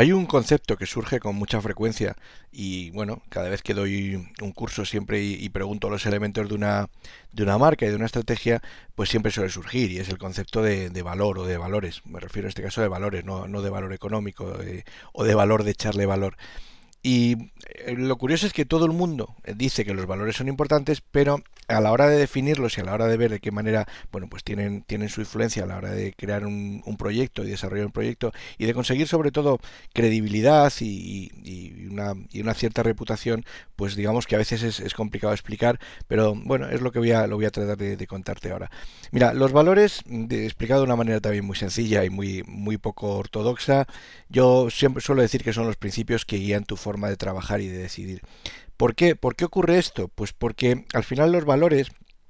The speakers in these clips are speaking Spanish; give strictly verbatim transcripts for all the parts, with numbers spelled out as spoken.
Hay un concepto que surge con mucha frecuencia y bueno, cada vez que doy un curso siempre y, y pregunto los elementos de una, de una marca y de una estrategia, pues siempre suele surgir y es el concepto de, de valor o de valores. Me refiero en este caso de valores, no, no de valor económico eh, o de valor de echarle valor. Y eh, lo curioso es que todo el mundo eh, dice que los valores son importantes, pero a la hora de definirlos y a la hora de ver de qué manera, bueno, pues tienen, tienen su influencia a la hora de crear un, un proyecto y desarrollar un proyecto y de conseguir sobre todo credibilidad y, y una, y una cierta reputación, pues digamos que a veces es, es complicado explicar, pero bueno, es lo que voy a, lo voy a tratar de, de contarte ahora. Mira, los valores, de, explicado de una manera también muy sencilla y muy, muy poco ortodoxa, yo siempre suelo decir que son los principios que guían tu forma de trabajar y de decidir. ¿Por qué? ¿Por qué ocurre esto? Pues porque al final los valores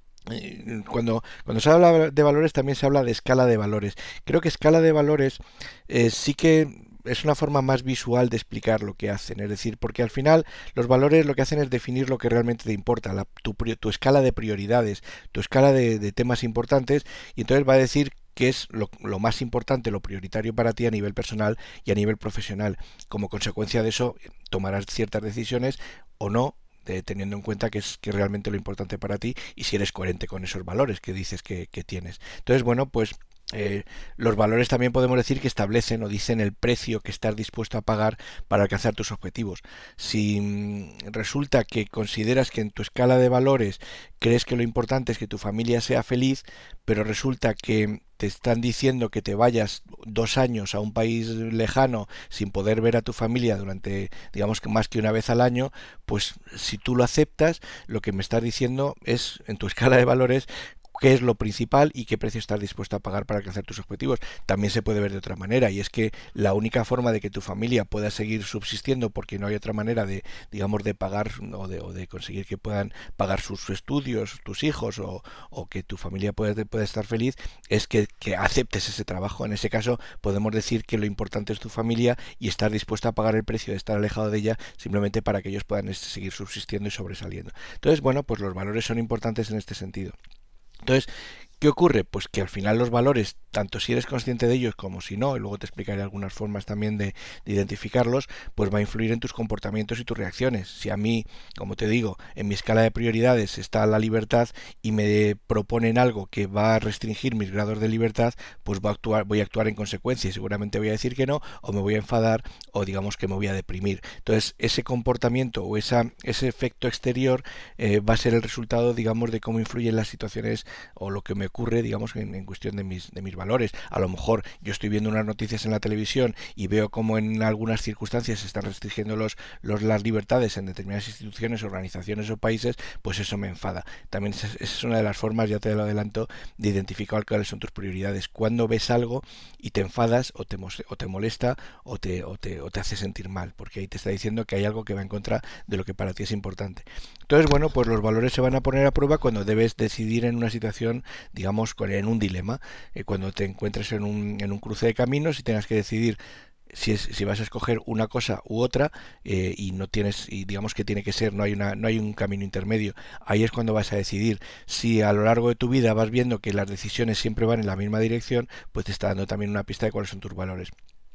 eh, cuando, cuando se habla de valores también se habla de escala de valores. Creo que escala de valores eh, sí que es una forma más visual de explicar lo que hacen. Es decir, porque al final los valores lo que hacen es definir lo que realmente te importa, la, tu, tu, escala de prioridades, tu escala de, de temas importantes, y entonces va a decir qué es lo, lo, más importante, lo prioritario para ti a nivel personal y a nivel profesional. Como consecuencia de eso, tomarás ciertas decisiones o no, de, teniendo en cuenta que es que realmente lo importante para ti y si eres coherente con esos valores que dices que, que tienes. Entonces, bueno, pues eh, los valores también podemos decir que establecen o dicen el precio que estás dispuesto a pagar para alcanzar tus objetivos. Si mm, resulta que consideras que en tu escala de valores crees que lo importante es que tu familia sea feliz, pero resulta que te están diciendo que te vayas dos años a un país lejano sin poder ver a tu familia durante, digamos que más que una vez al año, pues si tú lo aceptas, lo que me estás diciendo es, en tu escala de valores, qué es lo principal y qué precio estás dispuesto a pagar para alcanzar tus objetivos. También se puede ver de otra manera, y es que la única forma de que tu familia pueda seguir subsistiendo, porque no hay otra manera de, digamos, de pagar o de, o de conseguir que puedan pagar sus estudios, tus hijos, o, o que tu familia pueda, pueda estar feliz, es que, que aceptes ese trabajo. En ese caso podemos decir que lo importante es tu familia y estar dispuesto a pagar el precio de estar alejado de ella simplemente para que ellos puedan seguir subsistiendo y sobresaliendo. Entonces, bueno, pues los valores son importantes en este sentido. Entonces, ¿qué ocurre? Pues que al final los valores, tanto si eres consciente de ellos como si no, y luego te explicaré algunas formas también de, de identificarlos, pues va a influir en tus comportamientos y tus reacciones. Si a mí, como te digo, en mi escala de prioridades está la libertad y me proponen algo que va a restringir mis grados de libertad, pues voy a actuar, voy a actuar en consecuencia y seguramente voy a decir que no, o me voy a enfadar, o digamos que me voy a deprimir. Entonces, ese comportamiento o esa, ese efecto exterior eh, va a ser el resultado, digamos, de cómo influyen las situaciones o lo que me ocurre, digamos, en, en cuestión de mis, de mis valores. A lo mejor yo estoy viendo unas noticias en la televisión y veo como en algunas circunstancias se están restringiendo los, los, las libertades en determinadas instituciones, organizaciones o países, pues eso me enfada. También esa es una de las formas, ya te lo adelanto, de identificar cuáles son tus prioridades. Cuando ves algo y te enfadas o te, o te molesta o te, o, te, o te hace sentir mal, porque ahí te está diciendo que hay algo que va en contra de lo que para ti es importante. Entonces, bueno, pues los valores se van a poner a prueba cuando debes decidir en una situación, digamos, en un dilema, eh, cuando te encuentres en un, en un cruce de caminos y tengas que decidir si, es, si vas a escoger una cosa u otra eh, y no tienes, y digamos que tiene que ser, no hay una, no hay un camino intermedio. Ahí es cuando vas a decidir. Si a lo largo de tu vida vas viendo que las decisiones siempre van en la misma dirección, pues te está dando también una pista de cuáles son tus valores.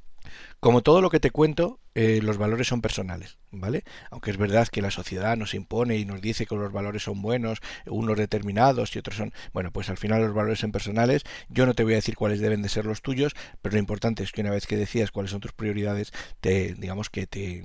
Como todo lo que te cuento, eh, los valores son personales, ¿vale? Aunque es verdad que la sociedad nos impone y nos dice que los valores son buenos, unos determinados y otros son... Bueno, pues al final los valores son personales. Yo no te voy a decir cuáles deben de ser los tuyos, pero lo importante es que una vez que decidas cuáles son tus prioridades, te, digamos que te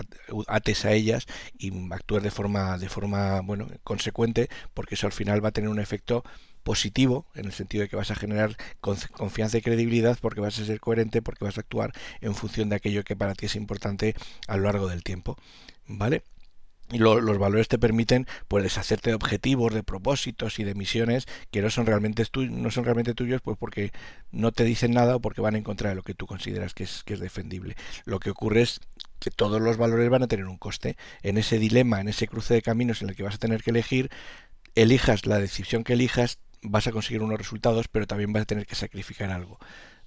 ates a ellas y actúes de forma, de forma, bueno, consecuente, porque eso al final va a tener un efecto positivo, en el sentido de que vas a generar confianza y credibilidad porque vas a ser coherente, porque vas a actuar en función de aquello que para ti es importante a lo largo del tiempo, ¿vale? Y lo, los valores te permiten pues deshacerte de objetivos, de propósitos y de misiones que no son realmente tu, no son realmente tuyos, pues porque no te dicen nada o porque van en contra de lo que tú consideras que es, que es defendible. Lo que ocurre es que todos los valores van a tener un coste. En ese dilema, en ese cruce de caminos en el que vas a tener que elegir, elijas la decisión que elijas, vas a conseguir unos resultados, pero también vas a tener que sacrificar algo.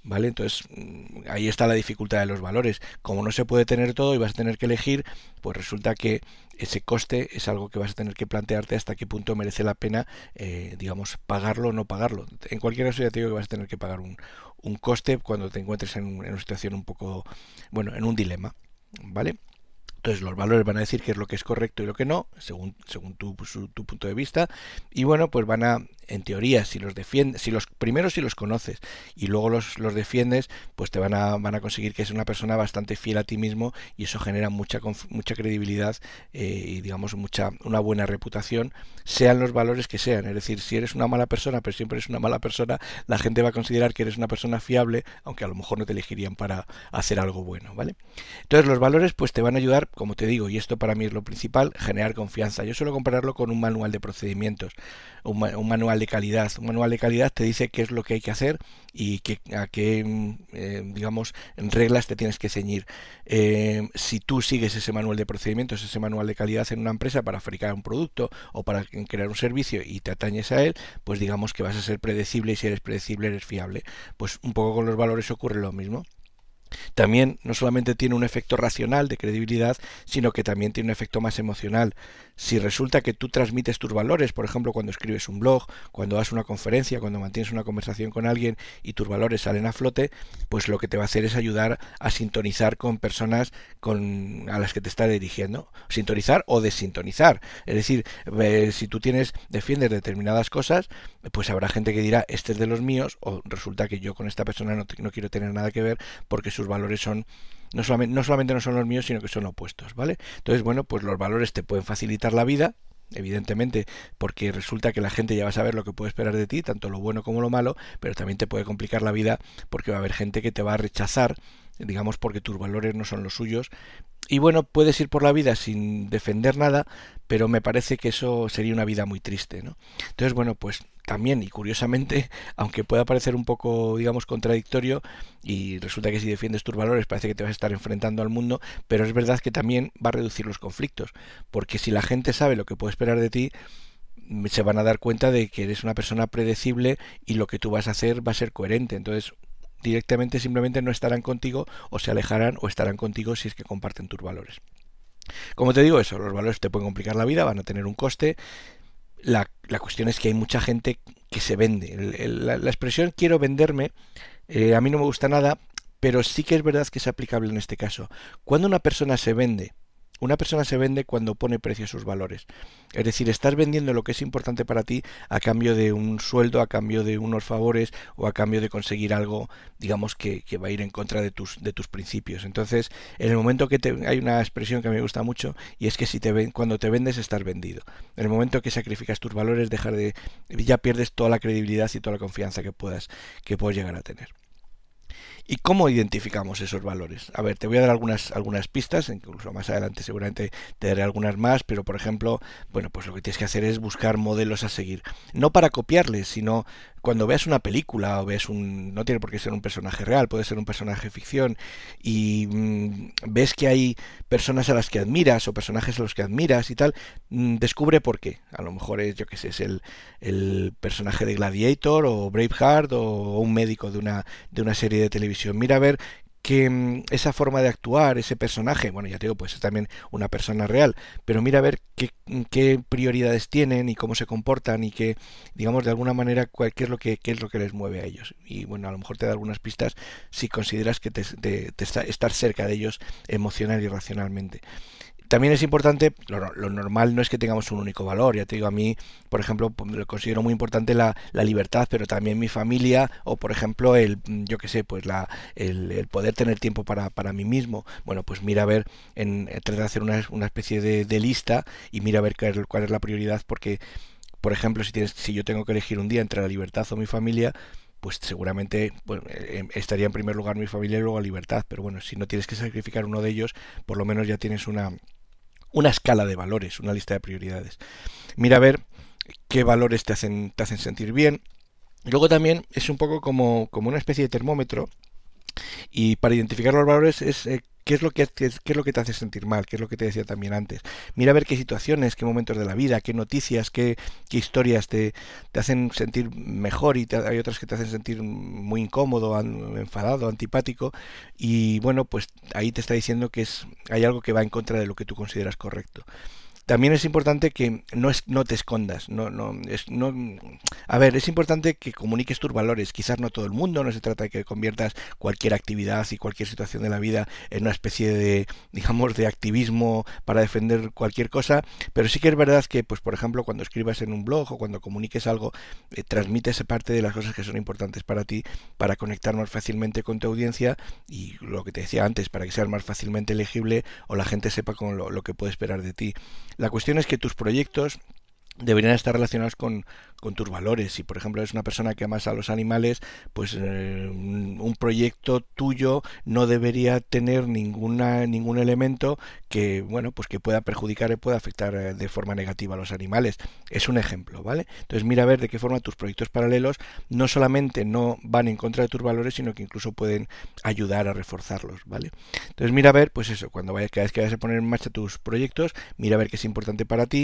¿vale? Entonces, mm, ahí está la dificultad de los valores. Como no se puede tener todo y vas a tener que elegir, pues resulta que ese coste es algo que vas a tener que plantearte hasta qué punto merece la pena, eh, digamos, pagarlo o no pagarlo. En cualquier caso, ya te digo que vas a tener que pagar un, un coste cuando te encuentres en, en una situación un poco, bueno, en un dilema, ¿vale? Entonces los valores van a decir qué es lo que es correcto y lo que no, según, según tu, su, tu punto de vista. Y bueno, pues van a, en teoría, si los defiendes, si los primero si los conoces y luego los, los defiendes, pues te van a, van a conseguir que es una persona bastante fiel a ti mismo y eso genera mucha, mucha credibilidad eh, y digamos mucha, una buena reputación, sean los valores que sean. Es decir, si eres una mala persona, pero siempre eres una mala persona, la gente va a considerar que eres una persona fiable, aunque a lo mejor no te elegirían para hacer algo bueno, ¿vale? Entonces los valores pues te van a ayudar, como te digo, y esto para mí es lo principal, generar confianza. Yo suelo compararlo con un manual de procedimientos, un, ma un manual de calidad. Un manual de calidad te dice qué es lo que hay que hacer y que, a qué, eh, digamos, reglas te tienes que ceñir. Eh, si tú sigues ese manual de procedimientos, ese manual de calidad en una empresa para fabricar un producto o para crear un servicio y te atañes a él, pues digamos que vas a ser predecible y si eres predecible eres fiable. Pues un poco con los valores ocurre lo mismo. También no solamente tiene un efecto racional de credibilidad, sino que también tiene un efecto más emocional. Si resulta que tú transmites tus valores, por ejemplo, cuando escribes un blog, cuando das una conferencia, cuando mantienes una conversación con alguien y tus valores salen a flote, pues lo que te va a hacer es ayudar a sintonizar con personas con, a las que te estás dirigiendo. Sintonizar o desintonizar. Es decir, eh, si tú tienes, defiendes determinadas cosas, pues habrá gente que dirá, este es de los míos, o resulta que yo con esta persona no, no quiero tener nada que ver porque sus valores son no solamente, no solamente no son los míos, sino que son opuestos, ¿vale? Entonces, bueno, pues los valores te pueden facilitar la vida, evidentemente, porque resulta que la gente ya va a saber lo que puede esperar de ti, tanto lo bueno como lo malo, pero también te puede complicar la vida porque va a haber gente que te va a rechazar, digamos, porque tus valores no son los suyos. Y bueno, puedes ir por la vida sin defender nada, pero me parece que eso sería una vida muy triste, ¿no? Entonces, bueno, pues también y curiosamente, aunque pueda parecer un poco, digamos, contradictorio, y resulta que si defiendes tus valores parece que te vas a estar enfrentando al mundo, pero es verdad que también va a reducir los conflictos, porque si la gente sabe lo que puede esperar de ti, se van a dar cuenta de que eres una persona predecible y lo que tú vas a hacer va a ser coherente. Entonces, directamente simplemente no estarán contigo o se alejarán o estarán contigo si es que comparten tus valores. Como te digo eso, los valores te pueden complicar la vida, van a tener un coste. La, la cuestión es que hay mucha gente que se vende. El, el, la, la expresión quiero venderme, eh, a mí no me gusta nada, pero sí que es verdad que es aplicable en este caso. Cuando una persona se vende, una persona se vende cuando pone precio a sus valores. Es decir, estás vendiendo lo que es importante para ti a cambio de un sueldo, a cambio de unos favores o a cambio de conseguir algo, digamos, que, que va a ir en contra de tus, de tus principios. Entonces, en el momento que te, hay una expresión que me gusta mucho y es que si te ven, cuando te vendes estás vendido. En el momento que sacrificas tus valores, dejar de, ya pierdes toda la credibilidad y toda la confianza que puedas, que puedes llegar a tener. ¿Y cómo identificamos esos valores? A ver, te voy a dar algunas, algunas pistas, incluso más adelante seguramente te daré algunas más, pero por ejemplo, bueno, pues lo que tienes que hacer es buscar modelos a seguir. No para copiarles, sino cuando veas una película o ves un... no tiene por qué ser un personaje real, puede ser un personaje de ficción y mmm, ves que hay personas a las que admiras o personajes a los que admiras y tal, mmm, descubre por qué. A lo mejor es, yo qué sé, es el, el personaje de Gladiator o Braveheart o un médico de una, de una serie de televisión. Mira a ver que mmm, esa forma de actuar, ese personaje, bueno, ya te digo, pues es también una persona real, pero mira a ver qué, qué prioridades tienen y cómo se comportan y que, digamos, de alguna manera, cuál, qué es lo que qué es lo que les mueve a ellos. Y bueno, a lo mejor te da algunas pistas si consideras que te, te, te está, estar cerca de ellos emocional y racionalmente. También es importante, lo, lo normal no es que tengamos un único valor, ya te digo, a mí, por ejemplo, lo considero muy importante la, la libertad, pero también mi familia, o por ejemplo, el, yo qué sé, pues la, el, el poder tener tiempo para, para mí mismo. Bueno, pues mira a ver, en, trata de hacer una, una especie de, de lista y mira a ver cuál, cuál es la prioridad, porque, por ejemplo, si, tienes, si yo tengo que elegir un día entre la libertad o mi familia, pues seguramente bueno, eh, estaría en primer lugar mi familia y luego la libertad, pero bueno, si no tienes que sacrificar uno de ellos, por lo menos ya tienes una una escala de valores, una lista de prioridades. Mira a ver qué valores te hacen, te hacen sentir bien. Y luego también es un poco como, como una especie de termómetro. Y para identificar los valores es eh, ¿Qué es lo que hace- qué es lo que te hace sentir mal? ¿Qué es lo que te decía también antes? Mira a ver qué situaciones, qué momentos de la vida, qué noticias, qué, qué historias te, te hacen sentir mejor y te- hay otras que te hacen sentir muy incómodo, an- enfadado, antipático. Y bueno, pues ahí te está diciendo que es, hay algo que va en contra de lo que tú consideras correcto. También es importante que no, es, no te escondas. No, no, es, no, a ver, es importante que comuniques tus valores. Quizás no todo el mundo, no se trata de que conviertas cualquier actividad y cualquier situación de la vida en una especie de, digamos, de activismo para defender cualquier cosa, pero sí que es verdad que, pues, por ejemplo, cuando escribas en un blog o cuando comuniques algo, eh, transmites parte de las cosas que son importantes para ti, para conectar más fácilmente con tu audiencia y lo que te decía antes, para que seas más fácilmente elegible o la gente sepa con lo, lo que puede esperar de ti. La cuestión es que tus proyectos deberían estar relacionados con, con tus valores. Si por ejemplo eres una persona que amas a los animales, pues eh, un, un proyecto tuyo no debería tener ninguna ningún elemento que bueno pues que pueda perjudicar y pueda afectar eh, de forma negativa a los animales. Es un ejemplo, ¿vale? Entonces mira a ver de qué forma tus proyectos paralelos no solamente no van en contra de tus valores, sino que incluso pueden ayudar a reforzarlos, ¿vale? Entonces mira a ver, pues eso, cuando vayas, cada vez que vayas a poner en marcha tus proyectos, mira a ver qué es importante para ti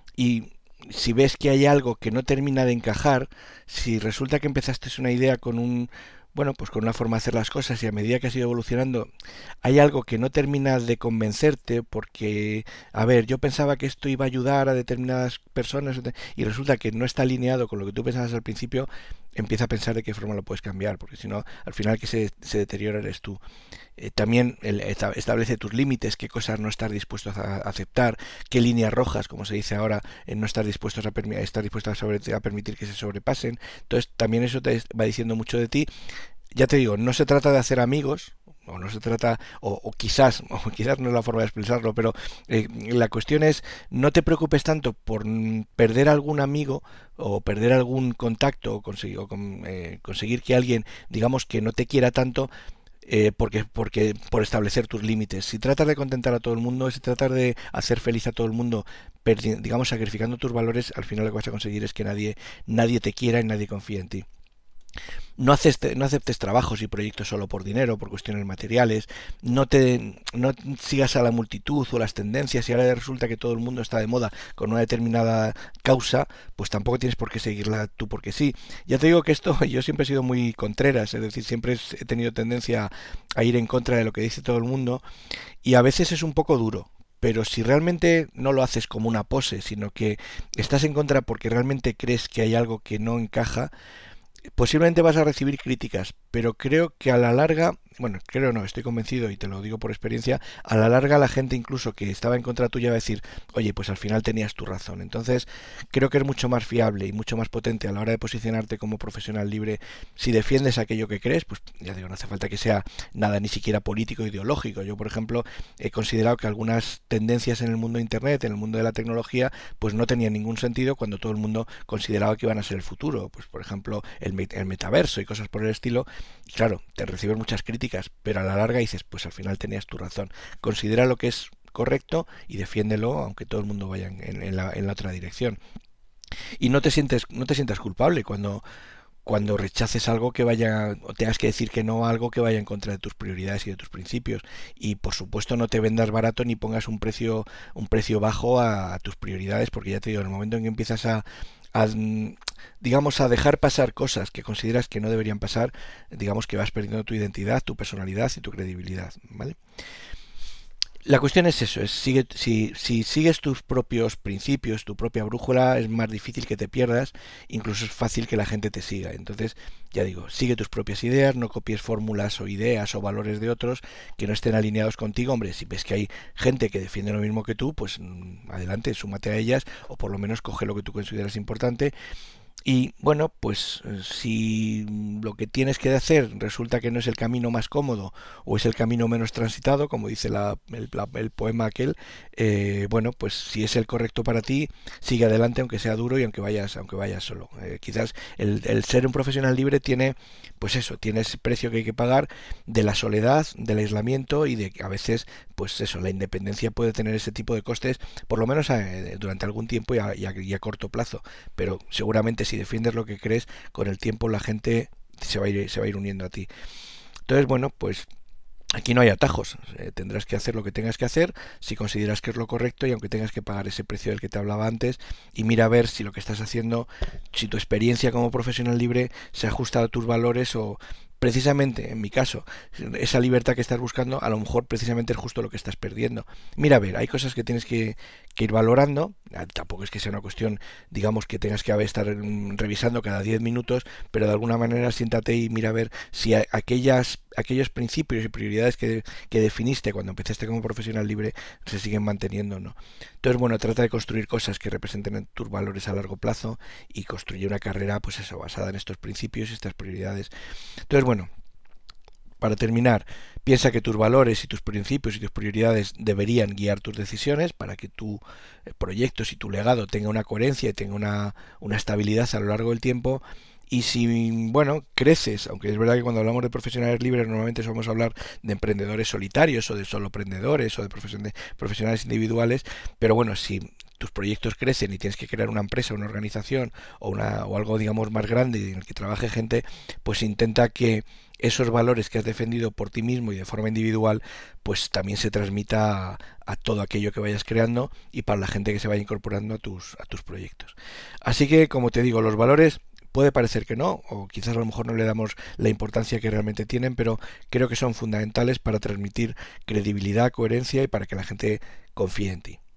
y si ves que hay algo que no termina de encajar, si resulta que empezaste una idea con un, bueno, pues con una forma de hacer las cosas y a medida que has ido evolucionando hay algo que no termina de convencerte porque, a ver, yo pensaba que esto iba a ayudar a determinadas personas y resulta que no está alineado con lo que tú pensabas al principio, empieza a pensar de qué forma lo puedes cambiar, porque si no, al final que se, se deteriora eres tú. Eh, también el, establece tus límites, qué cosas no estás dispuesto a aceptar, qué líneas rojas, como se dice ahora, eh, no estar dispuestos a, estar dispuesto a, sobre, a permitir que se sobrepasen. Entonces también eso te va diciendo mucho de ti. Ya te digo, no se trata de hacer amigos, o no se trata, o, o quizás, o quizás no es la forma de expresarlo, pero eh, la cuestión es, no te preocupes tanto por perder algún amigo o perder algún contacto o conseguir, o con, eh, conseguir que alguien, digamos, que no te quiera tanto, eh, porque, porque por establecer tus límites. Si tratas de contentar a todo el mundo, si tratas de hacer feliz a todo el mundo, digamos, sacrificando tus valores, al final lo que vas a conseguir es que nadie, nadie te quiera y nadie confíe en ti. No, haces, no aceptes trabajos y proyectos solo por dinero, por cuestiones materiales, no te no sigas a la multitud o las tendencias y ahora resulta que todo el mundo está de moda con una determinada causa, pues tampoco tienes por qué seguirla tú porque sí. Ya te digo que esto yo siempre he sido muy contreras, es decir, siempre he tenido tendencia a ir en contra de lo que dice todo el mundo y a veces es un poco duro, pero si realmente no lo haces como una pose, sino que estás en contra porque realmente crees que hay algo que no encaja, posiblemente vas a recibir críticas, pero creo que a la larga, bueno, creo no, estoy convencido y te lo digo por experiencia, a la larga la gente incluso que estaba en contra tuya va a decir, oye, pues al final tenías tu razón. Entonces, creo que es mucho más fiable y mucho más potente a la hora de posicionarte como profesional libre si defiendes aquello que crees, pues ya digo, no hace falta que sea nada ni siquiera político o ideológico. Yo, por ejemplo, he considerado que algunas tendencias en el mundo de Internet, en el mundo de la tecnología, pues no tenían ningún sentido cuando todo el mundo consideraba que iban a ser el futuro. Pues, por ejemplo, el, el metaverso y cosas por el estilo. Y claro, te recibes muchas críticas, pero a la larga dices, pues al final tenías tu razón. Considera lo que es correcto y defiéndelo, aunque todo el mundo vaya en, en, la, en la otra dirección. Y no te sientes, no te sientas culpable cuando cuando rechaces algo que vaya o tengas que decir que no a algo que vaya en contra de tus prioridades y de tus principios y por supuesto no te vendas barato ni pongas un precio un precio bajo a, a tus prioridades porque ya te digo en el momento en que empiezas a, a digamos a dejar pasar cosas que consideras que no deberían pasar, digamos que vas perdiendo tu identidad, tu personalidad y tu credibilidad, ¿vale? La cuestión es eso, es sigue, si, si sigues tus propios principios, tu propia brújula, es más difícil que te pierdas, incluso es fácil que la gente te siga. Entonces, ya digo, sigue tus propias ideas, no copies fórmulas o ideas o valores de otros que no estén alineados contigo. Hombre, si ves que hay gente que defiende lo mismo que tú, pues adelante, súmate a ellas o por lo menos coge lo que tú consideras importante. Y bueno, pues si lo que tienes que hacer resulta que no es el camino más cómodo o es el camino menos transitado, como dice la, el, la, el poema aquel, eh, bueno, pues si es el correcto para ti, sigue adelante aunque sea duro y aunque vayas, aunque vayas solo. Eh, quizás el, el ser un profesional libre tiene, pues eso, tiene ese precio que hay que pagar de la soledad, del aislamiento y de que a veces, pues eso, la independencia puede tener ese tipo de costes, por lo menos eh, durante algún tiempo y a, y, a, y a corto plazo, pero seguramente si defiendes lo que crees, con el tiempo la gente se va a ir, se va a ir uniendo a ti. Entonces, bueno, pues Aquí no hay atajos, eh, tendrás que hacer lo que tengas que hacer si consideras que es lo correcto y aunque tengas que pagar ese precio del que te hablaba antes, y mira a ver si lo que estás haciendo, si tu experiencia como profesional libre se ajusta a tus valores o precisamente, en mi caso, esa libertad que estás buscando, a lo mejor precisamente es justo lo que estás perdiendo. Mira, a ver, hay cosas que tienes que, que ir valorando, tampoco es que sea una cuestión, digamos, que tengas que estar revisando cada diez minutos, pero de alguna manera siéntate y mira a ver si aquellas, aquellos principios y prioridades que, que definiste cuando empezaste como profesional libre se siguen manteniendo o no. Entonces, bueno, trata de construir cosas que representen tus valores a largo plazo y construye una carrera, pues eso, basada en estos principios y estas prioridades. Entonces, bueno, para terminar, piensa que tus valores y tus principios y tus prioridades deberían guiar tus decisiones para que tu proyecto y tu legado tenga una coherencia y tenga una, una estabilidad a lo largo del tiempo. Y si, bueno, creces, aunque es verdad que cuando hablamos de profesionales libres normalmente vamos a hablar de emprendedores solitarios o de soloprendedores o de profesionales individuales, pero bueno, si tus proyectos crecen y tienes que crear una empresa, una organización o, una, o algo, digamos, más grande en el que trabaje gente, pues intenta que esos valores que has defendido por ti mismo y de forma individual, pues también se transmita a, a todo aquello que vayas creando y para la gente que se vaya incorporando a tus, a tus proyectos. Así que, como te digo, los valores puede parecer que no, o quizás a lo mejor no le damos la importancia que realmente tienen, pero creo que son fundamentales para transmitir credibilidad, coherencia y para que la gente confíe en ti.